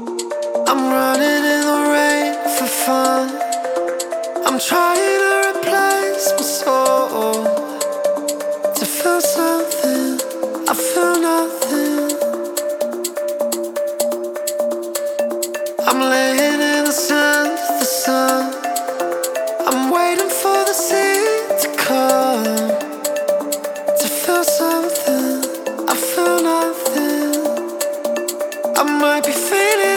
I'm running in the rain for fun. I'm trying to replace my soul to feel something. I feel nothing. I'm laying in the sand, the sun. I'm waiting for the sea to come to feel something. I feel nothing. I might be fading.